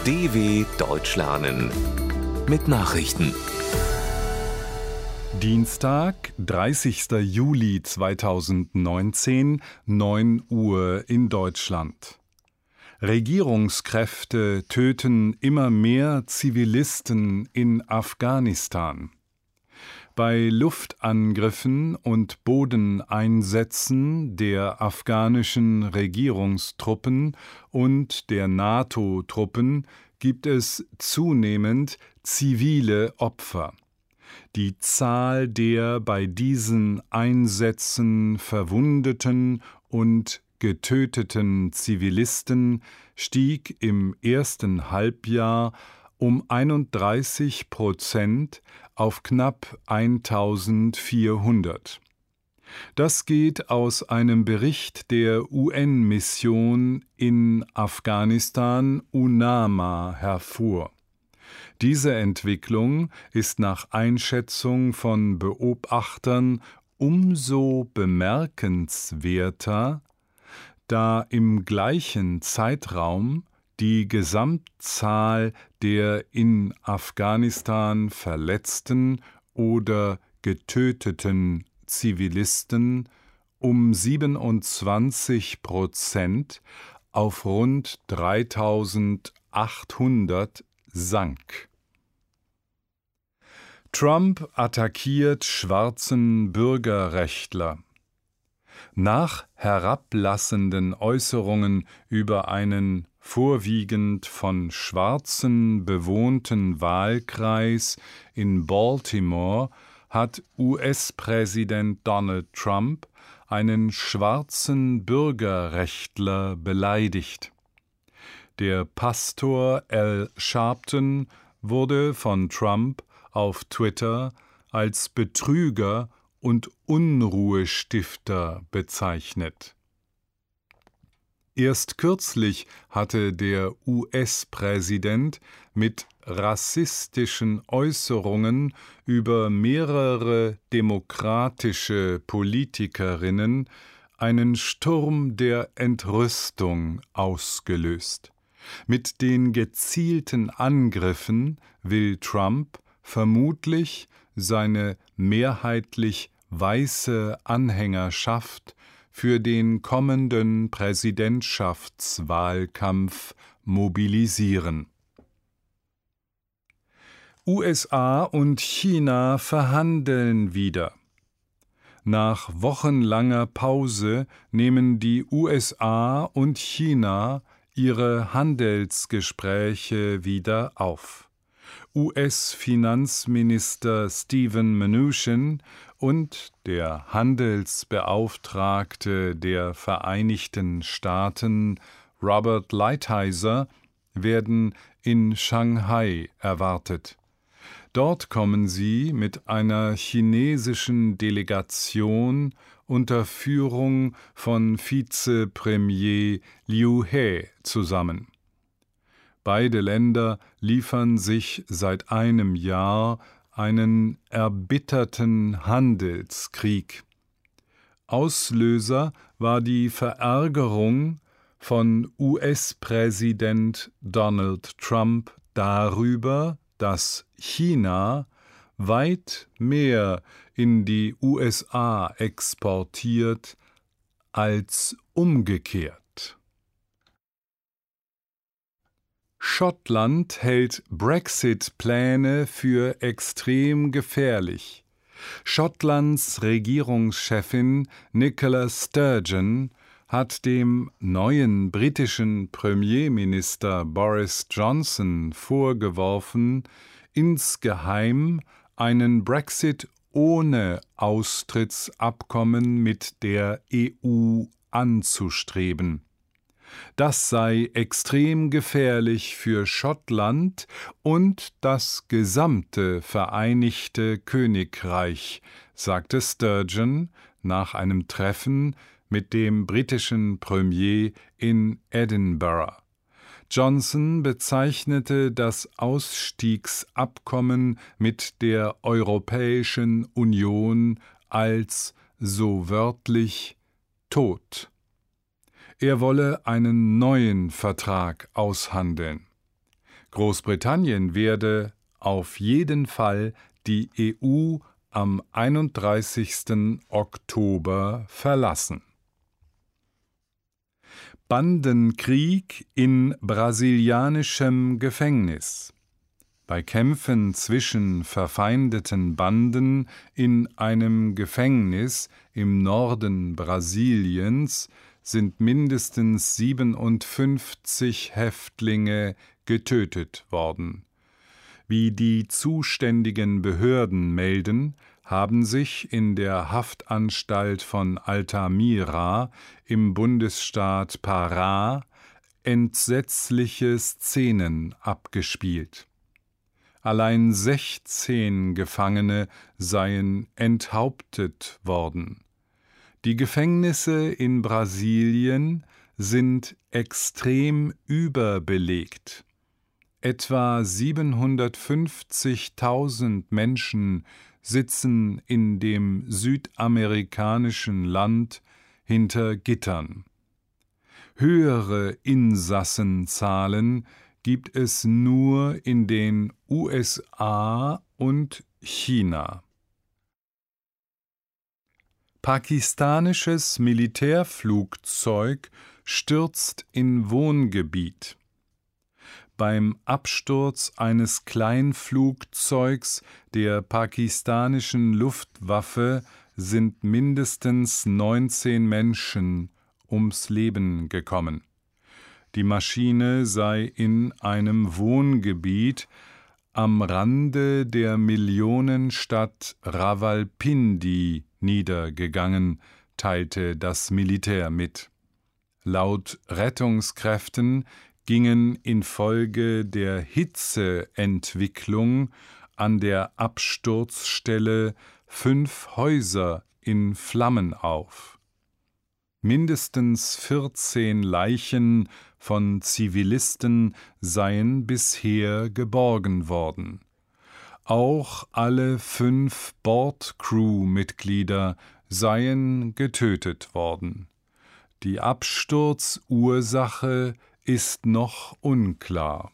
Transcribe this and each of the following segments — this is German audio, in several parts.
DW Deutsch lernen mit Nachrichten. Dienstag, 30. Juli 2019, 9 Uhr in Deutschland. Regierungskräfte töten immer mehr Zivilisten in Afghanistan. Bei Luftangriffen und Bodeneinsätzen der afghanischen Regierungstruppen und der NATO-Truppen gibt es zunehmend zivile Opfer. Die Zahl der bei diesen Einsätzen verwundeten und getöteten Zivilisten stieg im ersten Halbjahr um 31% auf knapp 1400. Das geht aus einem Bericht der UN-Mission in Afghanistan UNAMA hervor. Diese Entwicklung ist nach Einschätzung von Beobachtern umso bemerkenswerter, da im gleichen Zeitraum die Gesamtzahl der in Afghanistan verletzten oder getöteten Zivilisten um 27% auf rund 3800 sank. Trump attackiert schwarzen Bürgerrechtler. Nach herablassenden Äußerungen über einen vorwiegend von Schwarzen bewohnten Wahlkreis in Baltimore hat US-Präsident Donald Trump einen schwarzen Bürgerrechtler beleidigt. Der Pastor Al Sharpton wurde von Trump auf Twitter als Betrüger und Unruhestifter bezeichnet. Erst kürzlich hatte der US-Präsident mit rassistischen Äußerungen über mehrere demokratische Politikerinnen einen Sturm der Entrüstung ausgelöst. Mit den gezielten Angriffen will Trump vermutlich seine mehrheitlich weiße Anhängerschaft für den kommenden Präsidentschaftswahlkampf mobilisieren. USA und China verhandeln wieder. Nach wochenlanger Pause nehmen die USA und China ihre Handelsgespräche wieder auf. US-Finanzminister Steven Mnuchin und der Handelsbeauftragte der Vereinigten Staaten Robert Lighthizer werden in Shanghai erwartet. Dort kommen sie mit einer chinesischen Delegation unter Führung von Vizepremier Liu He zusammen. Beide Länder liefern sich seit einem Jahr einen erbitterten Handelskrieg. Auslöser war die Verärgerung von US-Präsident Donald Trump darüber, dass China weit mehr in die USA exportiert als umgekehrt. Schottland hält Brexit-Pläne für extrem gefährlich. Schottlands Regierungschefin Nicola Sturgeon hat dem neuen britischen Premierminister Boris Johnson vorgeworfen, insgeheim einen Brexit ohne Austrittsabkommen mit der EU anzustreben. Das sei extrem gefährlich für Schottland und das gesamte Vereinigte Königreich, sagte Sturgeon nach einem Treffen mit dem britischen Premier in Edinburgh. Johnson bezeichnete das Ausstiegsabkommen mit der Europäischen Union als so wörtlich tot. Er wolle einen neuen Vertrag aushandeln. Großbritannien werde auf jeden Fall die EU am 31. Oktober verlassen. Bandenkrieg in brasilianischem Gefängnis. Bei Kämpfen zwischen verfeindeten Banden in einem Gefängnis im Norden Brasiliens sind mindestens 57 Häftlinge getötet worden. Wie die zuständigen Behörden melden, haben sich in der Haftanstalt von Altamira im Bundesstaat Pará entsetzliche Szenen abgespielt. Allein 16 Gefangene seien enthauptet worden. Die Gefängnisse in Brasilien sind extrem überbelegt. Etwa 750.000 Menschen sitzen in dem südamerikanischen Land hinter Gittern. Höhere Insassenzahlen gibt es nur in den USA und China. Pakistanisches Militärflugzeug stürzt in Wohngebiet. Beim Absturz eines Kleinflugzeugs der pakistanischen Luftwaffe sind mindestens 19 Menschen ums Leben gekommen. Die Maschine sei in einem Wohngebiet am Rande der Millionenstadt Rawalpindi niedergegangen, teilte das Militär mit. Laut Rettungskräften gingen infolge der Hitzeentwicklung an der Absturzstelle 5 Häuser in Flammen auf. Mindestens 14 Leichen von Zivilisten seien bisher geborgen worden. Auch alle 5 Bordcrew-Mitglieder seien getötet worden. Die Absturzursache ist noch unklar.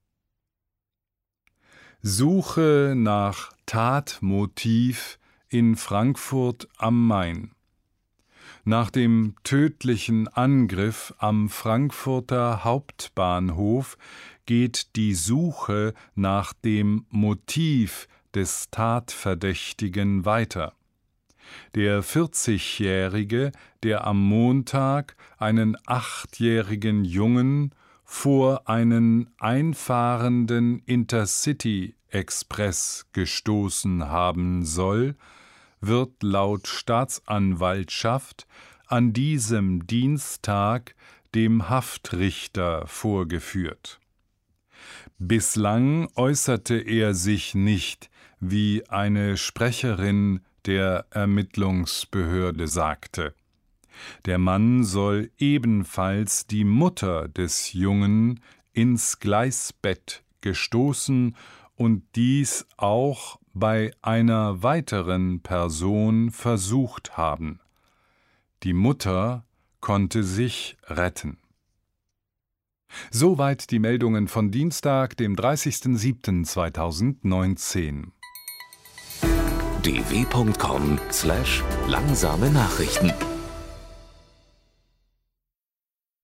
Suche nach Tatmotiv in Frankfurt am Main. Nach dem tödlichen Angriff am Frankfurter Hauptbahnhof geht die Suche nach dem Motiv des Tatverdächtigen weiter. Der 40-Jährige, der am Montag einen 8-jährigen Jungen vor einen einfahrenden Intercity-Express gestoßen haben soll, wird laut Staatsanwaltschaft an diesem Dienstag dem Haftrichter vorgeführt. Bislang äußerte er sich nicht, wie eine Sprecherin der Ermittlungsbehörde sagte. Der Mann soll ebenfalls die Mutter des Jungen ins Gleisbett gestoßen und dies auch bei einer weiteren Person versucht haben. Die Mutter konnte sich retten. Soweit die Meldungen von Dienstag, dem 30.07.2019. dw.com/langsame Nachrichten